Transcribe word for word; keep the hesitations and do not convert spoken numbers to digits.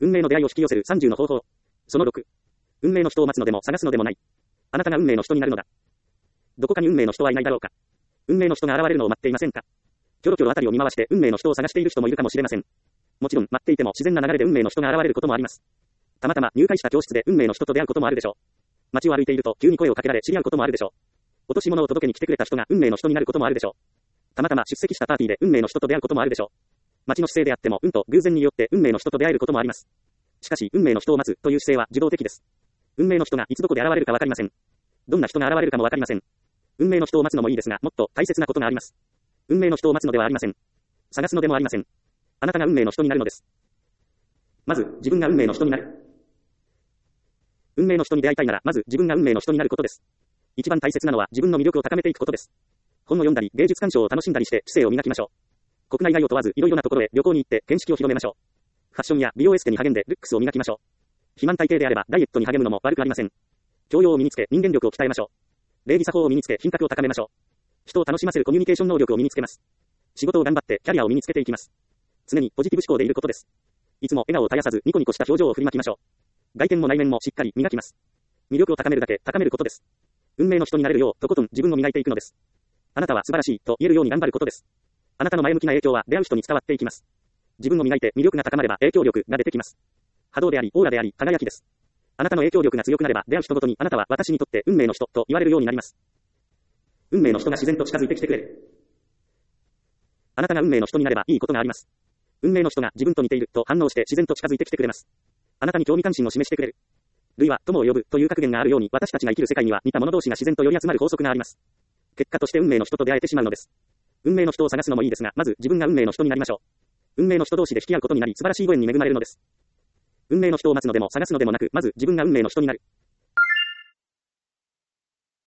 運命の出会いを引き寄せるさんじゅうの方法。そのろく。運命の人を待つのでも探すのでもない。あなたが運命の人になるのだ。どこかに運命の人はいないだろうか。運命の人が現れるのを待っていませんか。キョロキョロあたりを見回して運命の人を探している人もいるかもしれません。もちろん待っていても自然な流れで運命の人が現れることもあります。たまたま入会した教室で運命の人と出会うこともあるでしょう。街を歩いていると急に声をかけられ知り合うこともあるでしょう。落とし物を届けに来てくれた人が運命の人になることもあるでしょう。たまたま出席したパーティーで運命の人と出会うこともあるでしょう。街の姿勢であっても運と偶然によって運命の人と出会えることもあります。しかし運命の人を待つという姿勢は受動的です。運命の人がいつどこで現れるかわかりません。どんな人が現れるかもわかりません。運命の人を待つのもいいですが、もっと大切なことがあります。運命の人を待つのではありません。探すのでもありません。あなたが運命の人になるのです。まず、自分が運命の人になる。運命の人に出会いたいなら、まず自分が運命の人になることです。一番大切なのは自分の魅力を高めていくことです。本を読んだり、芸術鑑賞を楽しんだりして知性を磨きましょう。国内外を問わず、いろいろなところへ旅行に行って見識を広めましょう。ファッションや美容エステに励んでルックスを磨きましょう。肥満体型であればダイエットに励むのも悪くありません。教養を身につけ人間力を鍛えましょう。礼儀作法を身につけ品格を高めましょう。人を楽しませるコミュニケーション能力を身につけます。仕事を頑張ってキャリアを身につけていきます。常にポジティブ思考でいることです。いつも笑顔を絶やさずニコニコした表情を振りまきましょう。外見も内面もしっかり磨きます。魅力を高めるだけ高めることです。運命の人になれるようとことん自分を磨いていくのです。あなたは素晴らしいと言えるように頑張ることです。あなたの前向きな影響は出会う人に伝わっていきます。自分を磨いて魅力が高まれば影響力が出てきます。波動でありオーラであり輝きです。あなたの影響力が強くなれば出会う人ごとにあなたは私にとって運命の人と言われるようになります。運命の人が自然と近づいてきてくれる。あなたが運命の人になればいいことがあります。運命の人が自分と似ていると反応して自然と近づいてきてくれます。あなたに興味関心を示してくれる。類は友を呼ぶという格言があるように私たちが生きる世界には似た者同士が自然と寄り集まる法則があります。結果として運命の人と出会えてしまうのです。運命の人を探すのもいいですが、まず自分が運命の人になりましょう。運命の人同士で引き合うことになり素晴らしいご縁に恵まれるのです。運命の人を待つのでも探すのでもなく、まず自分が運命の人になる。